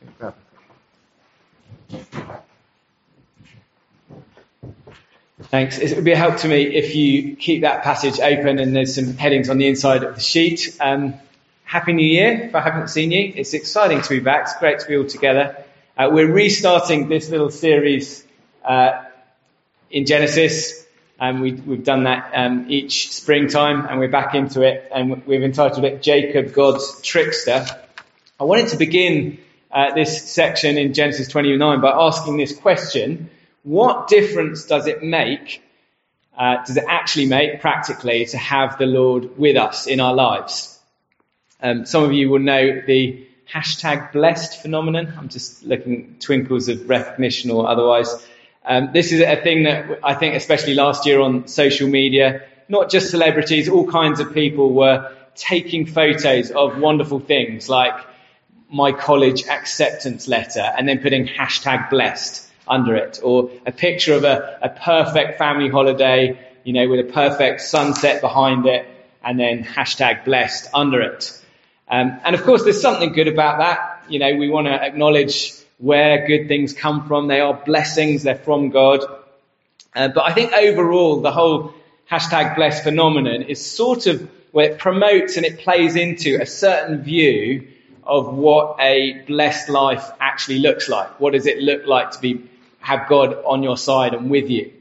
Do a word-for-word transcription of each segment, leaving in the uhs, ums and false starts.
Thanks. It would be a help to me if you keep that passage open, and there's some headings on the inside of the sheet. Um, Happy New Year, if I haven't seen you. It's exciting to be back. It's great to be all together. Uh, we're restarting this little series uh, in Genesis, and we, we've done that um, each springtime, and we're back into it, and we've entitled it Jacob, God's Trickster. I wanted to begin uh, this section in Genesis twenty-nine by asking this question: what difference does it make, uh, does it actually make practically, to have the Lord with us in our lives? Um, some of you will know the hashtag blessed phenomenon. I'm just looking twinkles of recognition or otherwise. Um, this is a thing that I think, especially last year on social media, not just celebrities, all kinds of people were taking photos of wonderful things like my college acceptance letter and then putting hashtag blessed under it, or a picture of a, a perfect family holiday, you know, with a perfect sunset behind it, and then hashtag blessed under it. Um, and of course, there's something good about that. You know, we want to acknowledge where good things come from. They are blessings. They're from God. Uh, but I think overall, the whole hashtag blessed phenomenon is sort of where it promotes and it plays into a certain view of what a blessed life actually looks like. What does it look like to be have God on your side and with you?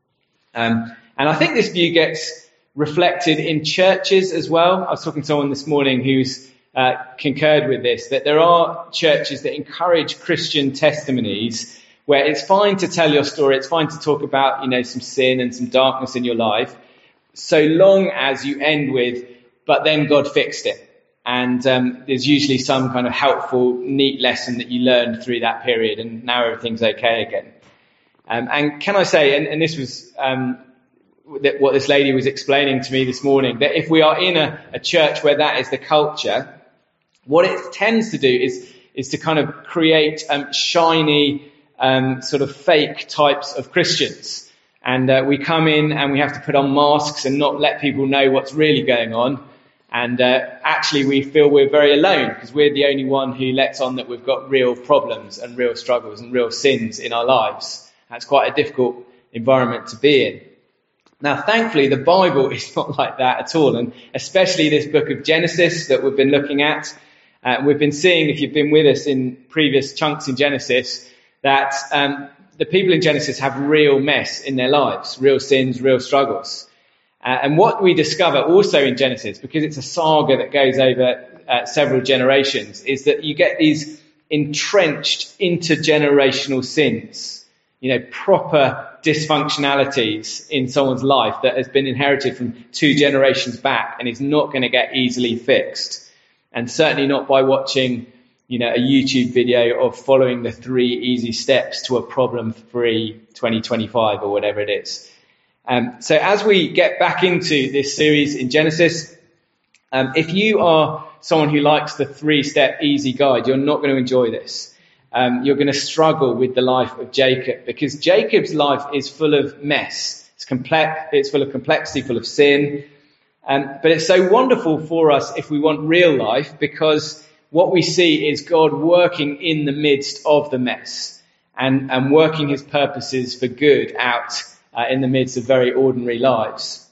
Um, and I think this view gets reflected in churches as well. I was talking to someone this morning who's uh, concurred with this, that there are churches that encourage Christian testimonies where it's fine to tell your story, it's fine to talk about, you know, some sin and some darkness in your life, so long as you end with, but then God fixed it. And um, there's usually some kind of helpful, neat lesson that you learned through that period, and now everything's okay again. Um, and can I say, and, and this was um, that what this lady was explaining to me this morning, that if we are in a, a church where that is the culture, what it tends to do is is to kind of create um, shiny, um, sort of fake types of Christians. And uh, we come in and we have to put on masks and not let people know what's really going on. And uh, actually we feel we're very alone because we're the only one who lets on that we've got real problems and real struggles and real sins in our lives. That's quite a difficult environment to be in. Now, thankfully, the Bible is not like that at all. And especially this book of Genesis that we've been looking at. Uh, we've been seeing, if you've been with us in previous chunks in Genesis, that um, the people in Genesis have real mess in their lives, real sins, real struggles. Uh, and what we discover also in Genesis, because it's a saga that goes over uh, several generations, is that you get these entrenched intergenerational sins, you know, proper dysfunctionalities in someone's life that has been inherited from two generations back and is not going to get easily fixed. And certainly not by watching, you know, a YouTube video of following the three easy steps to a problem-free twenty twenty-five or whatever it is. Um, so as we get back into this series in Genesis, um, if you are someone who likes the three-step easy guide, you're not going to enjoy this. Um, you're going to struggle with the life of Jacob, because Jacob's life is full of mess. It's complex. It's full of complexity, full of sin. Um, but it's so wonderful for us if we want real life, because what we see is God working in the midst of the mess and, and working his purposes for good out uh, in the midst of very ordinary lives.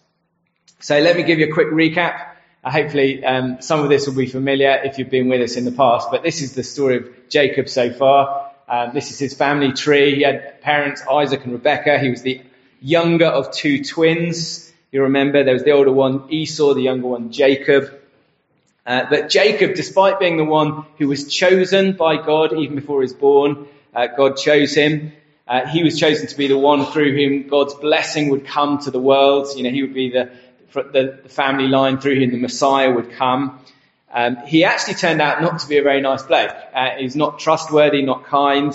So let me give you a quick recap. Uh, hopefully um, some of this will be familiar if you've been with us in the past, but this is the story of Jacob so far. Um, this is his family tree. He had parents, Isaac and Rebekah. He was the younger of two twins. You remember there was the older one, Esau, the younger one, Jacob. Uh, but Jacob, despite being the one who was chosen by God even before he was born, uh, God chose him. Uh, he was chosen to be the one through whom God's blessing would come to the world. You know, he would be the, the, the family line through whom the Messiah would come. Um, he actually turned out not to be a very nice bloke. Uh, he's not trustworthy, not kind.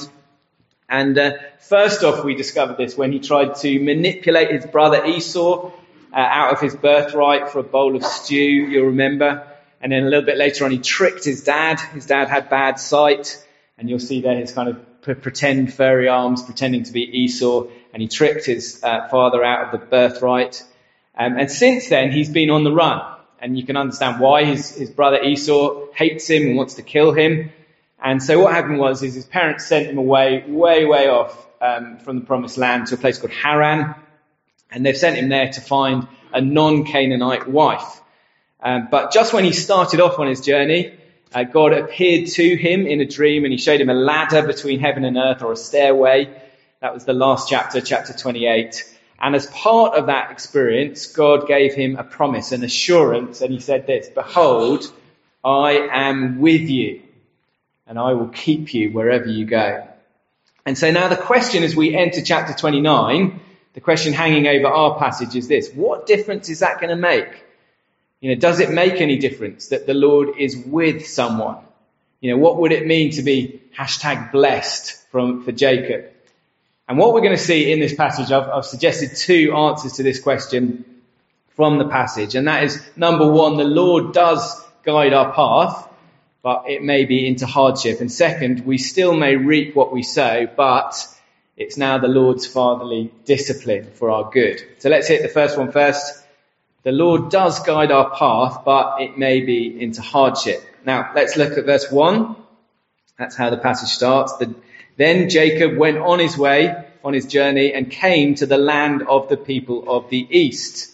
And uh, first off, we discovered this when he tried to manipulate his brother Esau Uh, out of his birthright for a bowl of stew, you'll remember. And then a little bit later on, he tricked his dad. His dad had bad sight. And you'll see there his kind of p- pretend furry arms pretending to be Esau. And he tricked his uh, father out of the birthright. Um, and since then, he's been on the run. And you can understand why his, his brother Esau hates him and wants to kill him. And so what happened was is his parents sent him away, way, way off um, from the promised land to a place called Haran. And they've sent him there to find a non-Canaanite wife. Um, but just when he started off on his journey, uh, God appeared to him in a dream and he showed him a ladder between heaven and earth, or a stairway. That was the last chapter, chapter twenty-eight. And as part of that experience, God gave him a promise, an assurance, and he said this: "Behold, I am with you, and I will keep you wherever you go." And so now the question as we enter chapter twenty-nine, the question hanging over our passage is this: what difference is that going to make? You know, does it make any difference that the Lord is with someone? You know, what would it mean to be hashtag blessed from for Jacob? And what we're going to see in this passage, I've, I've suggested two answers to this question from the passage. And that is, number one, the Lord does guide our path, but it may be into hardship. And second, we still may reap what we sow, but it's now the Lord's fatherly discipline for our good. So let's hit the first one first. The Lord does guide our path, but it may be into hardship. Now, let's look at verse one. That's how the passage starts. The, then Jacob went on his way, on his journey, and came to the land of the people of the east.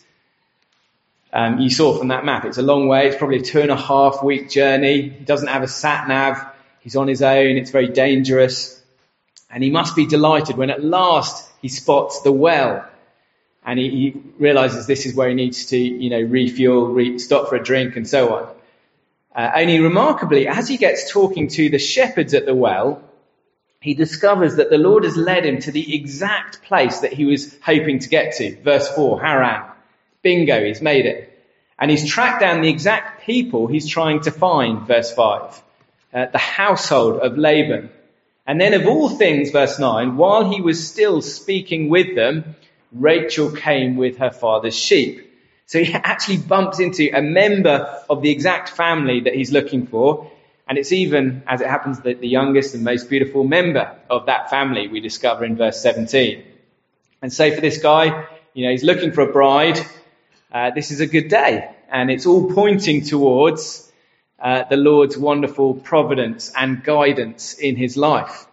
Um, you saw from that map, it's a long way. It's probably a two and a half week journey. He doesn't have a sat nav. He's on his own. It's very dangerous. And he must be delighted when at last he spots the well. And he, he realizes this is where he needs to, you know, refuel, re- stop for a drink and so on. Uh, only remarkably, as he gets talking to the shepherds at the well, he discovers that the Lord has led him to the exact place that he was hoping to get to. Verse four, Haran. Bingo, he's made it. And he's tracked down the exact people he's trying to find, verse five. Uh, the household of Laban. And then of all things, verse nine, while he was still speaking with them, Rachel came with her father's sheep. So he actually bumps into a member of the exact family that he's looking for. And it's even, as it happens, the, the youngest and most beautiful member of that family we discover in verse seventeen. And so for this guy, you know, he's looking for a bride. Uh, this is a good day. And it's all pointing towards uh, the Lord's wonderful providence and guidance in his life.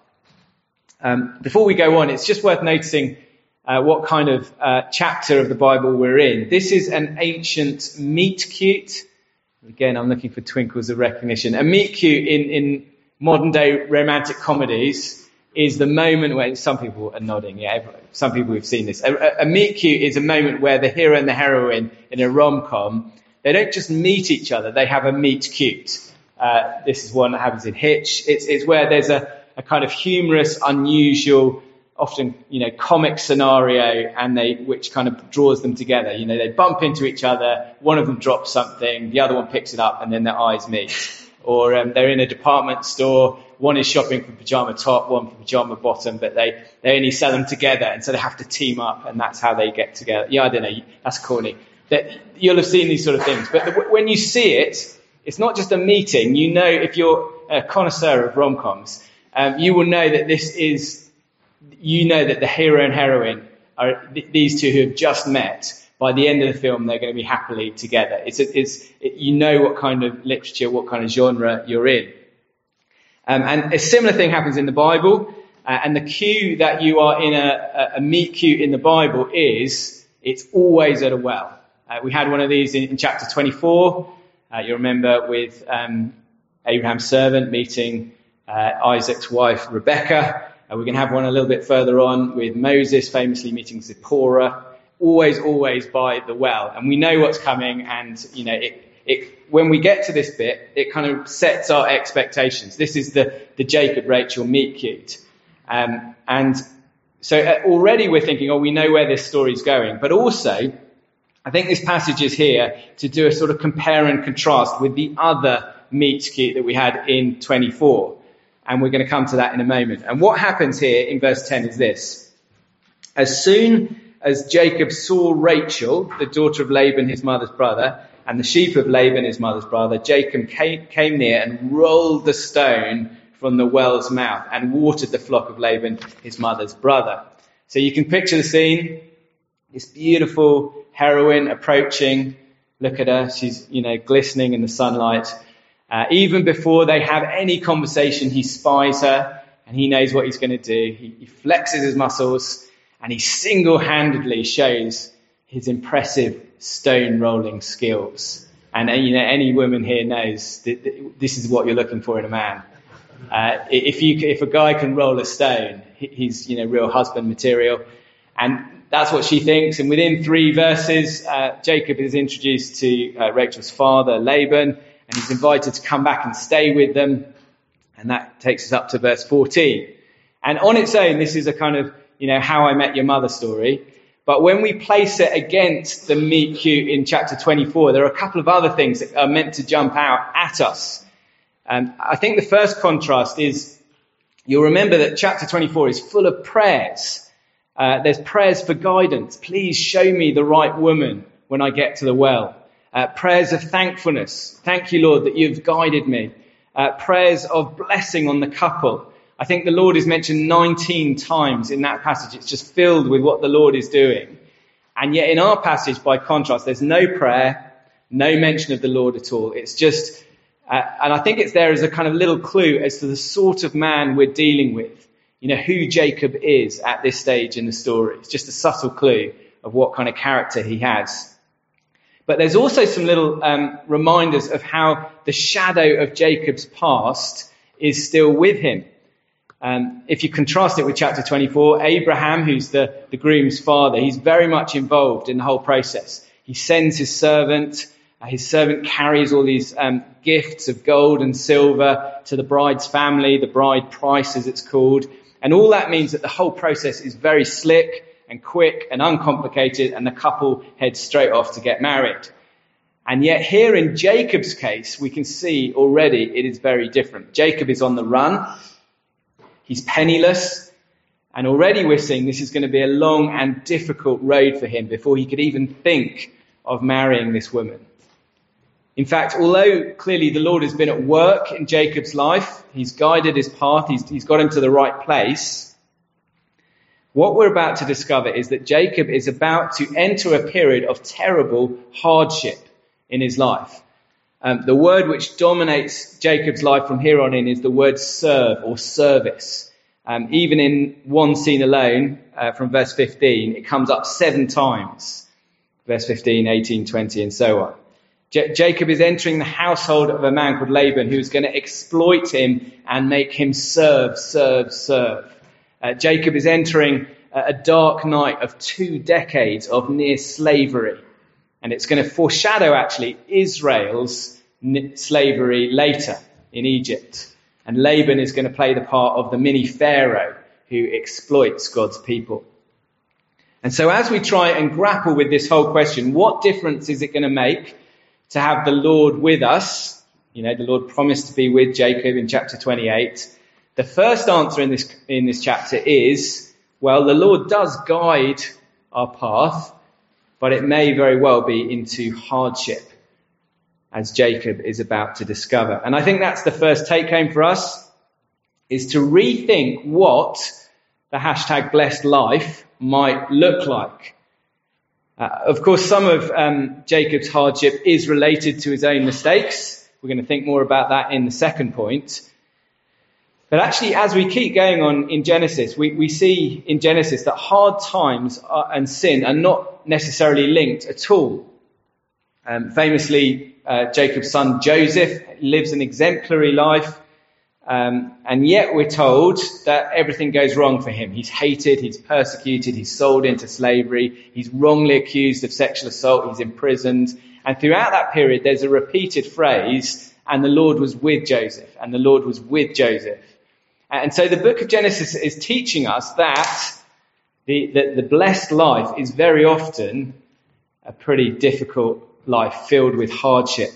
Um, before we go on, it's just worth noticing Uh, what kind of uh, chapter of the Bible we're in. This is an ancient meet cute. Again, I'm looking for twinkles of recognition. A meet cute in, in modern day romantic comedies is the moment when some people are nodding. Yeah, some people have seen this. A, a, a meet cute is a moment where the hero and the heroine in a rom-com, they don't just meet each other, they have a meet cute. Uh, this is one that happens in Hitch. It's, it's where there's a, a kind of humorous, unusual, often, you know, comic scenario, and they, which kind of draws them together. You know, they bump into each other, one of them drops something, the other one picks it up, and then their eyes meet. Or um, they're in a department store, one is shopping for pajama top, one for pajama bottom, but they, they only sell them together, and so they have to team up, and that's how they get together. Yeah, I don't know, that's corny. That, you'll have seen these sort of things, but the, when you see it, it's not just a meeting. You know, if you're a connoisseur of rom-coms, um, you will know that this is You know that the hero and heroine are th- these two who have just met. By the end of the film, they're going to be happily together. It's, it's it, you know what kind of literature, what kind of genre you're in. Um, and a similar thing happens in the Bible. Uh, and the cue that you are in a, a, a meet cute in the Bible is it's always at a well. Uh, we had one of these in, in chapter twenty-four. Uh, you remember with um, Abraham's servant meeting uh, Isaac's wife Rebecca. Uh, we're going to have one a little bit further on with Moses famously meeting Zipporah, always, always by the well. And we know what's coming. And, you know, it, it, when we get to this bit, it kind of sets our expectations. This is the, the Jacob Rachel meet cute. Um, and so already we're thinking, oh, we know where this story's going. But also, I think this passage is here to do a sort of compare and contrast with the other meet cute that we had in twenty-four. And we're going to come to that in a moment. And what happens here in verse ten is this. As soon as Jacob saw Rachel, the daughter of Laban, his mother's brother, and the sheep of Laban, his mother's brother, Jacob came, came near and rolled the stone from the well's mouth and watered the flock of Laban, his mother's brother. So you can picture the scene. This beautiful heroine approaching. Look at her. She's, you know, glistening in the sunlight. Uh, even before they have any conversation, he spies her and he knows what he's going to do. He, he flexes his muscles and he single-handedly shows his impressive stone rolling skills. And, you know, any woman here knows that this is what you're looking for in a man. Uh, if you, if a guy can roll a stone, he's, you know, real husband material. And that's what she thinks. And within three verses, uh, Jacob is introduced to uh, Rachel's father, Laban, and he's invited to come back and stay with them. And that takes us up to verse fourteen. And on its own, this is a kind of, you know, how I met your mother story. But when we place it against the meet cute in chapter twenty-four, there are a couple of other things that are meant to jump out at us. Um, I think the first contrast is, you'll remember that chapter twenty-four is full of prayers. Uh, there's prayers for guidance. Please show me the right woman when I get to the well. Uh, prayers of thankfulness. Thank you, Lord, that you've guided me. Uh, prayers of blessing on the couple. I think the Lord is mentioned nineteen times in that passage. It's just filled with what the Lord is doing. And yet in our passage, by contrast, there's no prayer, no mention of the Lord at all. It's just, uh, and I think it's there as a kind of little clue as to the sort of man we're dealing with. You know, who Jacob is at this stage in the story. It's just a subtle clue of what kind of character he has. But there's also some little um, reminders of how the shadow of Jacob's past is still with him. Um, if you contrast it with chapter twenty-four, Abraham, who's the, the groom's father, he's very much involved in the whole process. He sends his servant. Uh, his servant carries all these um, gifts of gold and silver to the bride's family, the bride price as it's called. And all that means that the whole process is very slick and quick and uncomplicated, and the couple heads straight off to get married. And yet here in Jacob's case, we can see already it is very different. Jacob is on the run. He's penniless. And already we're seeing this is going to be a long and difficult road for him before he could even think of marrying this woman. In fact, although clearly the Lord has been at work in Jacob's life, he's guided his path, he's, he's got him to the right place, what we're about to discover is that Jacob is about to enter a period of terrible hardship in his life. Um, the word which dominates Jacob's life from here on in is the word serve or service. Um, even in one scene alone, uh, from verse fifteen, it comes up seven times. Verse fifteen, eighteen, twenty, and so on. J- Jacob is entering the household of a man called Laban who's going to exploit him and make him serve, serve, serve. Uh, Jacob is entering a, a dark night of two decades of near slavery. And it's going to foreshadow, actually, Israel's n- slavery later in Egypt. And Laban is going to play the part of the mini Pharaoh who exploits God's people. And so as we try and grapple with this whole question, what difference is it going to make to have the Lord with us? You know, the Lord promised to be with Jacob in chapter twenty-eight. The first answer in this, in this chapter is, well, the Lord does guide our path, but it may very well be into hardship, as Jacob is about to discover. And I think that's the first take home for us, is to rethink what the hashtag blessed life might look like. Uh, of course, some of um, Jacob's hardship is related to his own mistakes. We're going to think more about that in the second point. But actually, as we keep going on in Genesis, we, we see in Genesis that hard times are, and sin are not necessarily linked at all. Um, famously, uh, Jacob's son Joseph lives an exemplary life, um, and yet we're told that everything goes wrong for him. He's hated, he's persecuted, he's sold into slavery, he's wrongly accused of sexual assault, he's imprisoned. And throughout that period, there's a repeated phrase, and the Lord was with Joseph, and the Lord was with Joseph. And so the book of Genesis is teaching us that the, the, the blessed life is very often a pretty difficult life filled with hardship.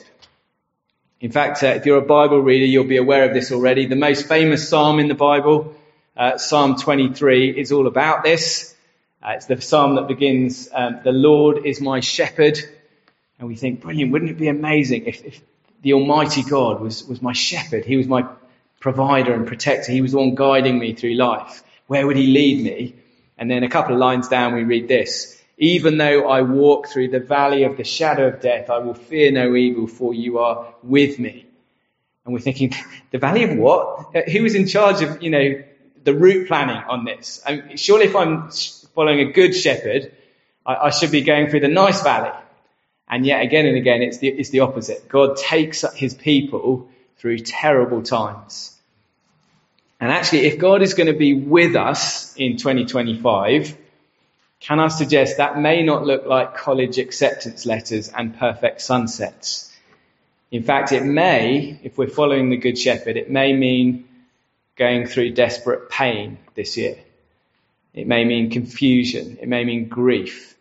In fact, uh, if you're a Bible reader, you'll be aware of this already. The most famous psalm in the Bible, uh, Psalm twenty-three, is all about this. Uh, it's the psalm that begins, um, the Lord is my shepherd. And we think, brilliant, wouldn't it be amazing if, if the Almighty God was, was my shepherd? He was my provider and protector. He was the one guiding me through life. Where would he lead me? And then a couple of lines down we read this. Even though I walk through the valley of the shadow of death, I will fear no evil, for you are with me. And we're thinking, the valley of what? Who was in charge of, you know, the route planning on this? I mean, surely if I'm following a good shepherd, I, I should be going through the nice valley. And yet again and again, it's the, it's the opposite. God takes his people through terrible times. And actually, if God is going to be with us in twenty twenty-five, can I suggest that may not look like college acceptance letters and perfect sunsets. In fact, it may, if we're following the Good Shepherd, it may mean going through desperate pain this year. It may mean confusion. It may mean grief.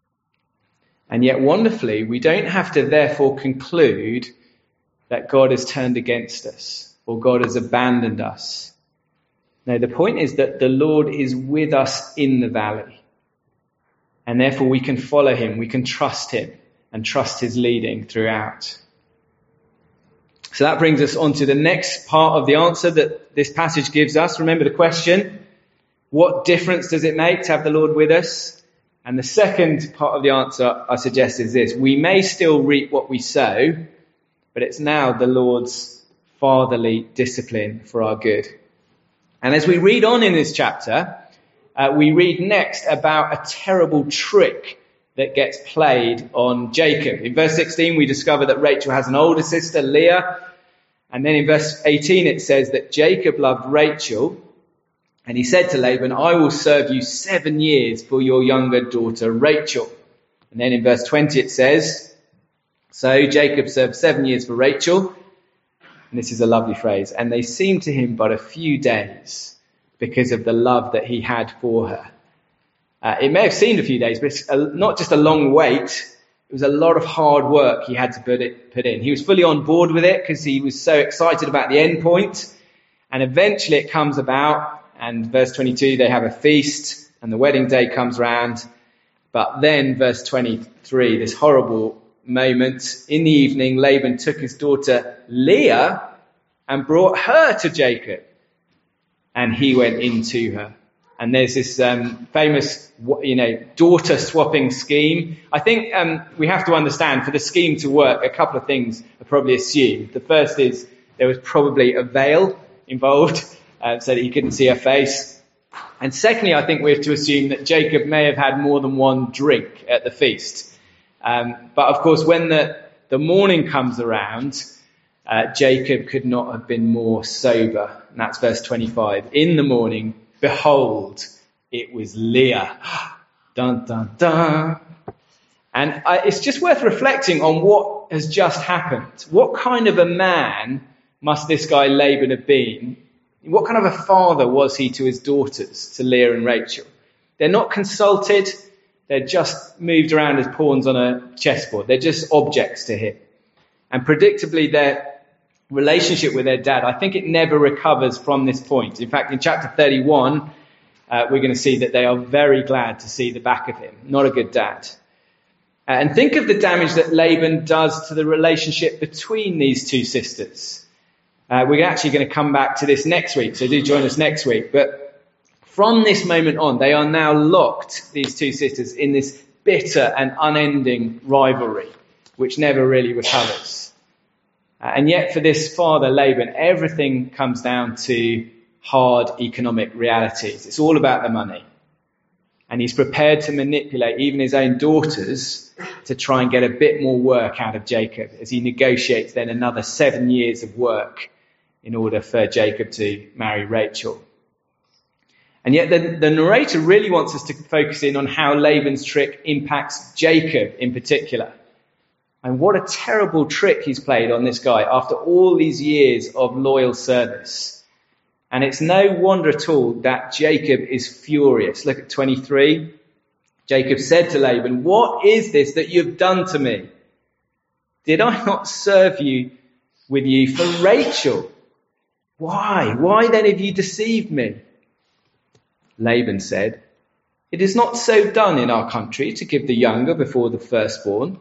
And yet, wonderfully, we don't have to therefore conclude that God has turned against us or God has abandoned us. No, the point is that the Lord is with us in the valley. And therefore, we can follow him. We can trust him and trust his leading throughout. So that brings us on to the next part of the answer that this passage gives us. Remember the question, what difference does it make to have the Lord with us? And the second part of the answer I suggest is this. We may still reap what we sow, but it's now the Lord's fatherly discipline for our good. And as we read on in this chapter, uh, we read next about a terrible trick that gets played on Jacob. In verse sixteen, we discover that Rachel has an older sister, Leah. And then in verse eighteen, it says that Jacob loved Rachel. And he said to Laban, I will serve you seven years for your younger daughter, Rachel. And then in verse twenty, it says, so Jacob served seven years for Rachel. And this is a lovely phrase. And they seemed to him but a few days because of the love that he had for her. Uh, it may have seemed a few days, but it's a, not just a long wait. It was a lot of hard work he had to put it put in. He was fully on board with it because he was so excited about the end point. And eventually it comes about, and verse twenty-two, they have a feast, and the wedding day comes round. But then, verse twenty-three, this horrible moment, in the evening, Laban took his daughter Leah and brought her to Jacob, and he went into her. And there's this um, famous, you know, daughter swapping scheme. I think um, we have to understand, for the scheme to work, a couple of things are probably assumed. The first is there was probably a veil involved, uh, so that he couldn't see her face. And secondly, I think we have to assume that Jacob may have had more than one drink at the feast. Um, but of course, when the, the morning comes around, uh, Jacob could not have been more sober. And that's verse twenty-five. In the morning, behold, it was Leah. Dun, dun, dun. And I, it's just worth reflecting on what has just happened. What kind of a man must this guy Laban have been? What kind of a father was he to his daughters, to Leah and Rachel? They're not consulted. They're just moved around as pawns on a chessboard. They're just objects to him. And predictably, their relationship with their dad, I think it never recovers from this point. In fact, in chapter thirty-one, uh, we're going to see that they are very glad to see the back of him. Not a good dad. Uh, and think of the damage that Laban does to the relationship between these two sisters. Uh, we're actually going to come back to this next week, so do join us next week. But from this moment on, they are now locked, these two sisters, in this bitter and unending rivalry, which never really recovers. Uh, and yet for this father, Laban, everything comes down to hard economic realities. It's all about the money. And he's prepared to manipulate even his own daughters to try and get a bit more work out of Jacob as he negotiates then another seven years of work in order for Jacob to marry Rachel. And yet the, the narrator really wants us to focus in on how Laban's trick impacts Jacob in particular. And what a terrible trick he's played on this guy after all these years of loyal service. And it's no wonder at all that Jacob is furious. Look at twenty-three. Jacob said to Laban, what is this that you've done to me? Did I not serve you with you for Rachel? Why? Why then have you deceived me? Laban said, it is not so done in our country to give the younger before the firstborn.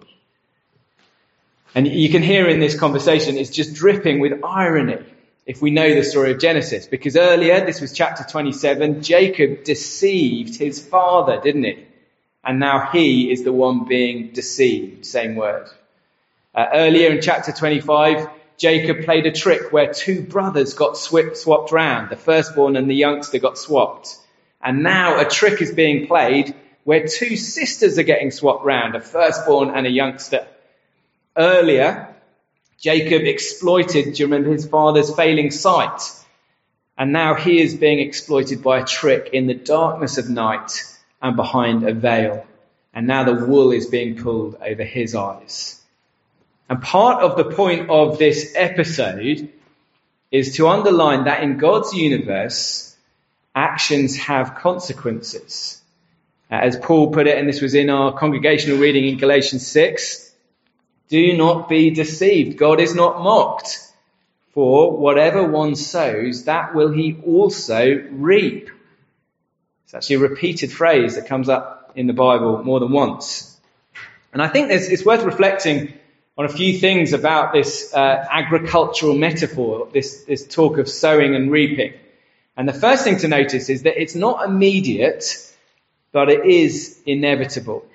And you can hear in this conversation, it's just dripping with irony if we know the story of Genesis. Because earlier, this was chapter twenty-seven, Jacob deceived his father, didn't he? And now he is the one being deceived, same word. Uh, earlier in chapter twenty-five, Jacob played a trick where two brothers got swapped, swapped round. The firstborn and the youngster got swapped. And now a trick is being played where two sisters are getting swapped round, a firstborn and a youngster. Earlier, Jacob exploited, do you remember, his father's failing sight? And now he is being exploited by a trick in the darkness of night and behind a veil. And now the wool is being pulled over his eyes. And part of the point of this episode is to underline that in God's universe, actions have consequences. As Paul put it, and this was in our congregational reading in Galatians six, do not be deceived. God is not mocked. For whatever one sows, that will he also reap. It's actually a repeated phrase that comes up in the Bible more than once. And I think it's worth reflecting on a few things about this uh, agricultural metaphor, this, this talk of sowing and reaping. And the first thing to notice is that it's not immediate, but it is inevitable.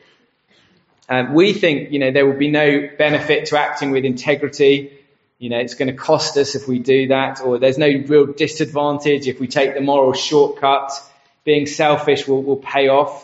Um, we think, you know, there will be no benefit to acting with integrity. You know, it's going to cost us if we do that, or there's no real disadvantage if we take the moral shortcut. Being selfish will, will pay off.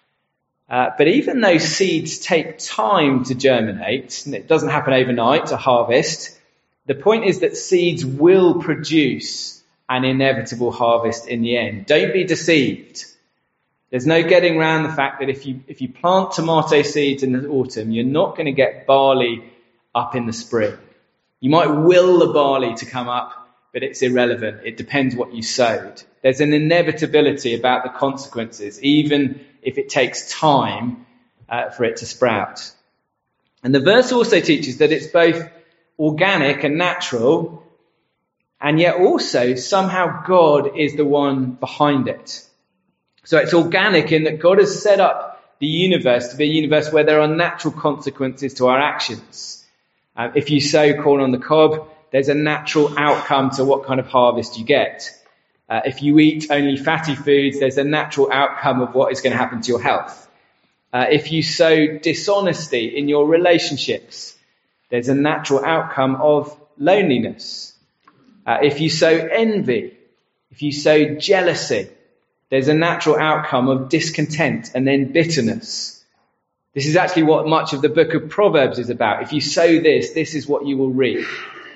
Uh, but even though seeds take time to germinate, and it doesn't happen overnight to harvest, the point is that seeds will produce an inevitable harvest in the end. Don't be deceived. There's no getting around the fact that if you if you plant tomato seeds in the autumn, you're not going to get barley up in the spring. You might will the barley to come up, but it's irrelevant. It depends what you sowed. There's an inevitability about the consequences, even if it takes time uh, for it to sprout. And the verse also teaches that it's both organic and natural, and yet also somehow God is the one behind it. So it's organic in that God has set up the universe to be a universe where there are natural consequences to our actions. Uh, if you sow corn on the cob, there's a natural outcome to what kind of harvest you get. Uh, if you eat only fatty foods, there's a natural outcome of what is going to happen to your health. Uh, if you sow dishonesty in your relationships, there's a natural outcome of loneliness. Uh, if you sow envy, if you sow jealousy, there's a natural outcome of discontent and then bitterness. This is actually what much of the book of Proverbs is about. If you sow this, this is what you will reap.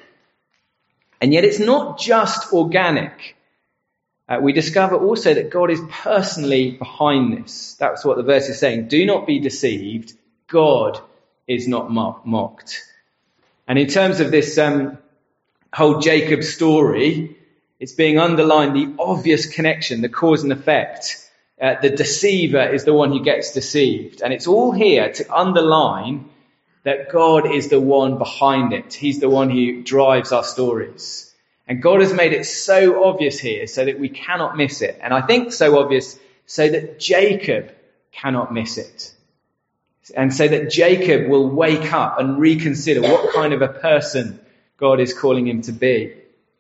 And yet it's not just organic. Uh, we discover also that God is personally behind this. That's what the verse is saying. Do not be deceived. God is not mo- mocked. And in terms of this um, whole Jacob story, it's being underlined the obvious connection, the cause and effect. Uh, the deceiver is the one who gets deceived. And it's all here to underline that God is the one behind it. He's the one who drives our stories. And God has made it so obvious here so that we cannot miss it. And I think so obvious so that Jacob cannot miss it. And so that Jacob will wake up and reconsider what kind of a person God is calling him to be.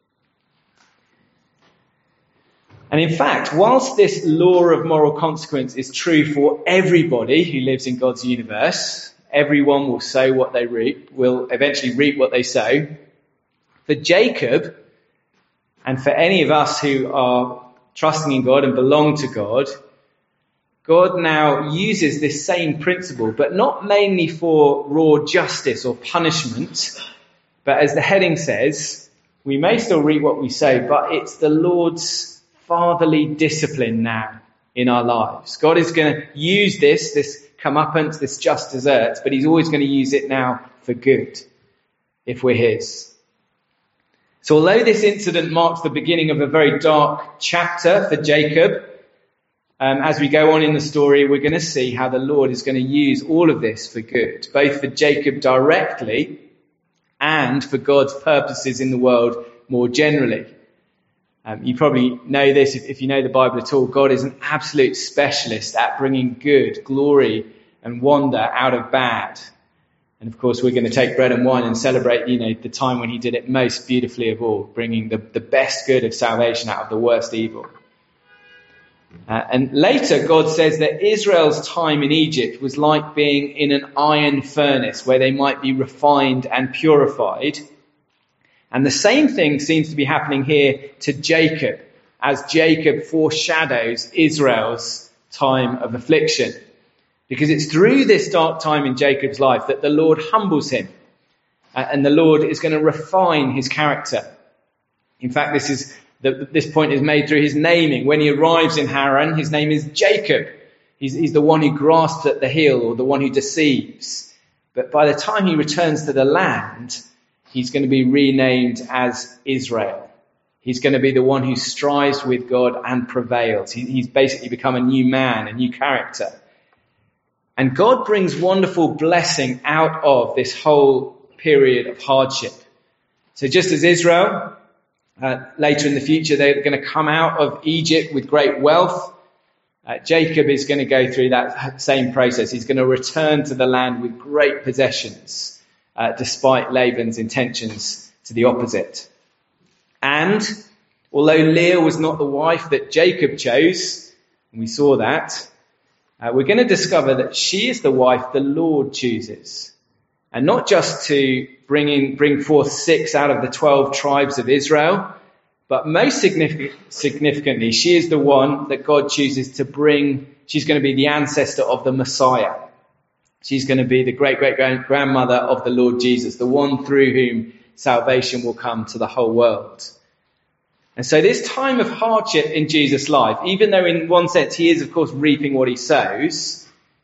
And in fact, whilst this law of moral consequence is true for everybody who lives in God's universe, everyone will sow what they reap, will eventually reap what they sow. For Jacob, and for any of us who are trusting in God and belong to God, God now uses this same principle, but not mainly for raw justice or punishment, but as the heading says, we may still reap what we sow, but it's the Lord's fatherly discipline now in our lives. God is going to use this, this comeuppance, this just desert, but he's always going to use it now for good, if we're his. So although this incident marks the beginning of a very dark chapter for Jacob, um, as we go on in the story, we're going to see how the Lord is going to use all of this for good, both for Jacob directly and for God's purposes in the world more generally. Um, you probably know this if, if you know the Bible at all. God is an absolute specialist at bringing good, glory and wonder out of bad. And of course, we're going to take bread and wine and celebrate, you know, the time when he did it most beautifully of all, bringing the, the best good of salvation out of the worst evil. Uh, and later, God says that Israel's time in Egypt was like being in an iron furnace where they might be refined and purified. And the same thing seems to be happening here to Jacob, as Jacob foreshadows Israel's time of affliction. Because it's through this dark time in Jacob's life that the Lord humbles him. Uh, and the Lord is going to refine his character. In fact, this is the, this point is made through his naming. When he arrives in Haran, his name is Jacob. He's, he's the one who grasps at the heel, or the one who deceives. But by the time he returns to the land, he's going to be renamed as Israel. He's going to be the one who strives with God and prevails. He, he's basically become a new man, a new character. And God brings wonderful blessing out of this whole period of hardship. So just as Israel, uh, later in the future, they're going to come out of Egypt with great wealth, uh, Jacob is going to go through that same process. He's going to return to the land with great possessions, uh, despite Laban's intentions to the opposite. And although Leah was not the wife that Jacob chose, and we saw that, uh, we're going to discover that she is the wife the Lord chooses. And not just to bring in, bring forth six out of the twelve tribes of Israel, but most significant, significantly, she is the one that God chooses to bring. She's going to be the ancestor of the Messiah. She's going to be the great-great-grandmother of the Lord Jesus, the one through whom salvation will come to the whole world. And so this time of hardship in Jesus' life, even though in one sense he is, of course, reaping what he sows,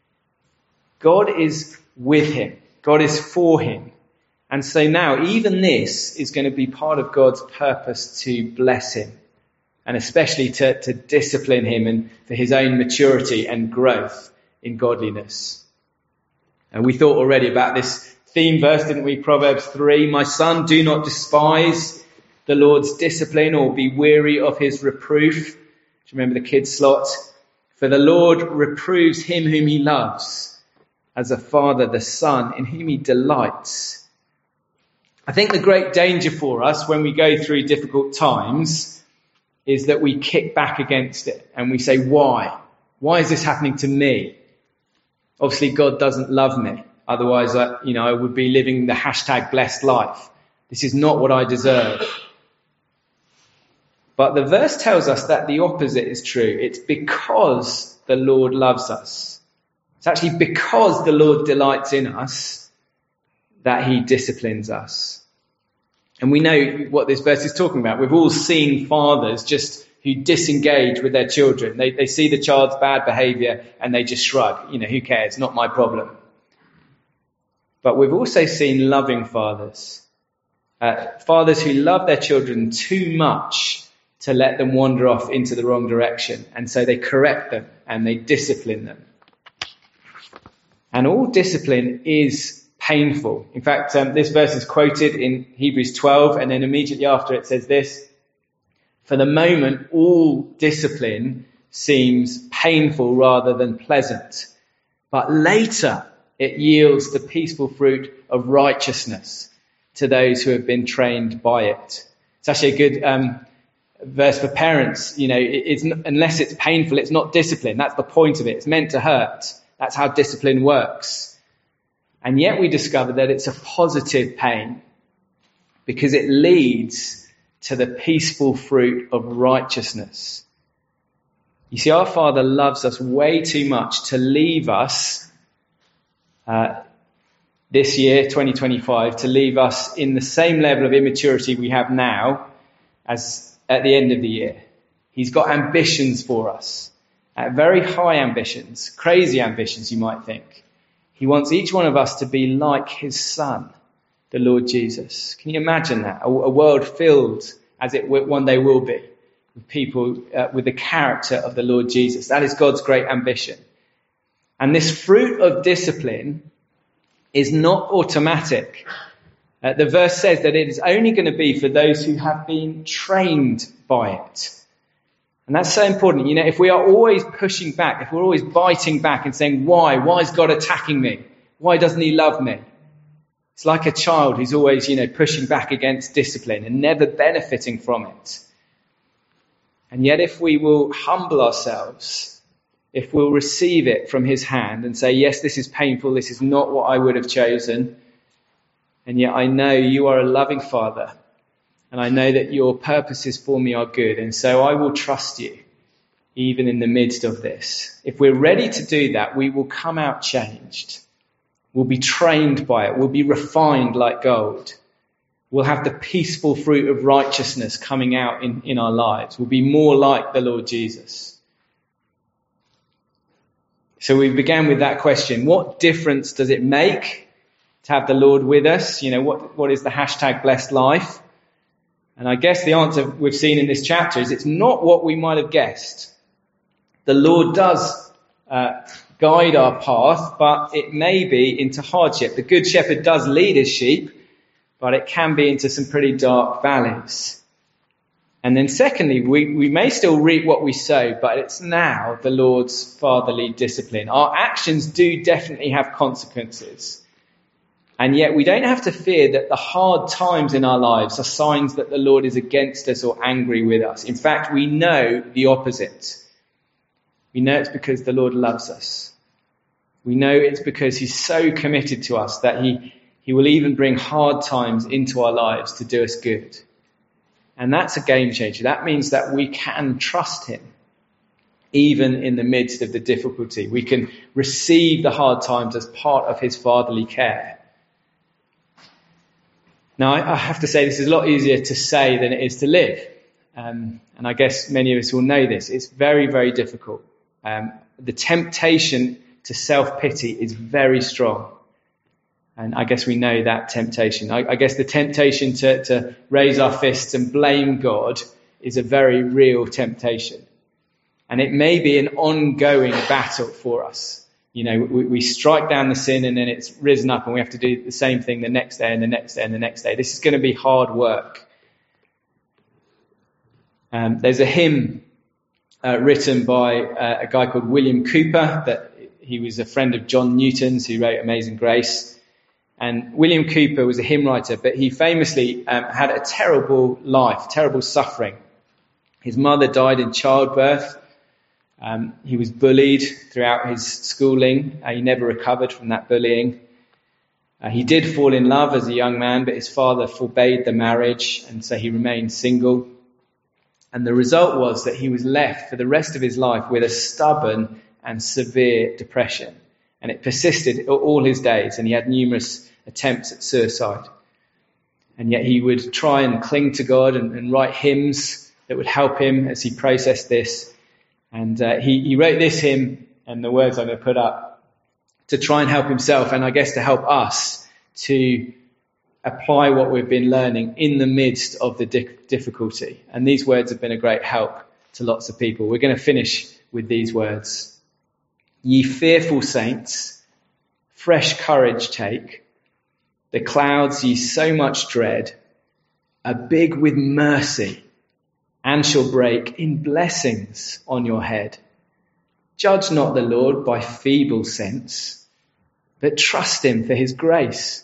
God is with him. God is for him. And so now even this is going to be part of God's purpose to bless him, and especially to, to discipline him and for his own maturity and growth in godliness. And we thought already about this theme verse, didn't we? Proverbs three, my son, do not despise the Lord's discipline or be weary of his reproof. Do you remember the kids' slot? For the Lord reproves him whom he loves, as a father the son in whom he delights. I think the great danger for us when we go through difficult times is that we kick back against it and we say, why? Why is this happening to me? Obviously, God doesn't love me. Otherwise, I, you know, I would be living the hashtag blessed life. This is not what I deserve. But the verse tells us that the opposite is true. It's because the Lord loves us. It's actually because the Lord delights in us that he disciplines us. And we know what this verse is talking about. We've all seen fathers just who disengage with their children. They, they see the child's bad behavior and they just shrug. You know, who cares? Not my problem. But we've also seen loving fathers. Uh, fathers who love their children too much to let them wander off into the wrong direction. And so they correct them and they discipline them. And all discipline is painful. In fact, um, this verse is quoted in Hebrews twelve, and then immediately after it says this, for the moment, all discipline seems painful rather than pleasant. But later, it yields the peaceful fruit of righteousness to those who have been trained by it. It's actually a good um, verse for parents. You know, it, it's unless it's painful, it's not discipline. That's the point of it. It's meant to hurt. That's how discipline works. And yet we discover that it's a positive pain because it leads to the peaceful fruit of righteousness. You see, our Father loves us way too much to leave us uh, this year, twenty twenty-five, to leave us in the same level of immaturity we have now as at the end of the year. He's got ambitions for us. Uh, very high ambitions, crazy ambitions, you might think. He wants each one of us to be like his son, the Lord Jesus. Can you imagine that? A, a world filled, as it one day will be, with people uh, with the character of the Lord Jesus. That is God's great ambition. And this fruit of discipline is not automatic. Uh, the verse says that it is only going to be for those who have been trained by it. And that's so important. You know, if we are always pushing back, if we're always biting back and saying, why? Why is God attacking me? Why doesn't he love me? It's like a child who's always, you know, pushing back against discipline and never benefiting from it. And yet if we will humble ourselves, if we'll receive it from his hand and say, yes, this is painful, this is not what I would have chosen, and yet I know you are a loving Father And I know that your purposes for me are good. And so I will trust you, even in the midst of this. If we're ready to do that, we will come out changed. We'll be trained by it. We'll be refined like gold. We'll have the peaceful fruit of righteousness coming out in, in our lives. We'll be more like the Lord Jesus. So we began with that question. What difference does it make to have the Lord with us? You know, what, what is the hashtag blessed life? And I guess the answer we've seen in this chapter is it's not what we might have guessed. The Lord does uh, guide our path, but it may be into hardship. The Good Shepherd does lead his sheep, but it can be into some pretty dark valleys. And then secondly, we, we may still reap what we sow, but it's now the Lord's fatherly discipline. Our actions do definitely have consequences. And yet we don't have to fear that the hard times in our lives are signs that the Lord is against us or angry with us. In fact, we know the opposite. We know it's because the Lord loves us. We know it's because he's so committed to us that he, he will even bring hard times into our lives to do us good. And that's a game changer. That means that we can trust him, even in the midst of the difficulty. We can receive the hard times as part of his fatherly care. Now, I have to say this is a lot easier to say than it is to live. Um, and I guess many of us will know this. It's very, very difficult. Um, the temptation to self-pity is very strong. And I guess we know that temptation. I, I guess the temptation to, to raise our fists and blame God is a very real temptation. And it may be an ongoing battle for us. You know, we, we strike down the sin and then it's risen up and we have to do the same thing the next day and the next day and the next day. This is going to be hard work. Um, there's a hymn uh, written by uh, a guy called William Cooper, that he was a friend of John Newton's, who wrote Amazing Grace. And William Cooper was a hymn writer, but he famously um, had a terrible life, terrible suffering. His mother died in childbirth. Um, he was bullied throughout his schooling. Uh, he never recovered from that bullying. Uh, he did fall in love as a young man, but his father forbade the marriage, and so he remained single. And the result was that he was left for the rest of his life with a stubborn and severe depression. And it persisted all his days, and he had numerous attempts at suicide. And yet he would try and cling to God and, and write hymns that would help him as he processed this. And uh, he, he wrote this hymn, and the words I'm going to put up, to try and help himself, and I guess to help us to apply what we've been learning in the midst of the di- difficulty. And these words have been a great help to lots of people. We're going to finish with these words. Ye fearful saints, fresh courage take. The clouds ye so much dread are big with mercy, and shall break in blessings on your head. Judge not the Lord by feeble sense, but trust him for his grace.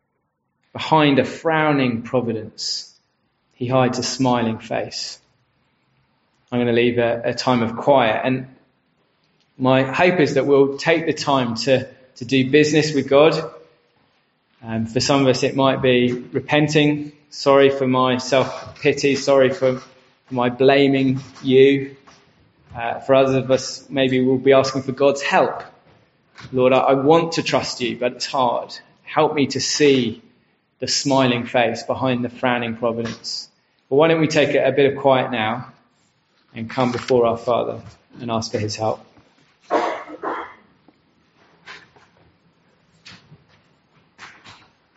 Behind a frowning providence, he hides a smiling face. I'm going to leave a, a time of quiet, and my hope is that we'll take the time to, to do business with God. Um, for some of us, it might be repenting. Sorry for my self-pity. Sorry for, for my blaming you. Uh, for others of us, maybe we'll be asking for God's help. Lord, I, I want to trust you, but it's hard. Help me to see the smiling face behind the frowning providence. But why don't we take a, a bit of quiet now and come before our Father and ask for his help.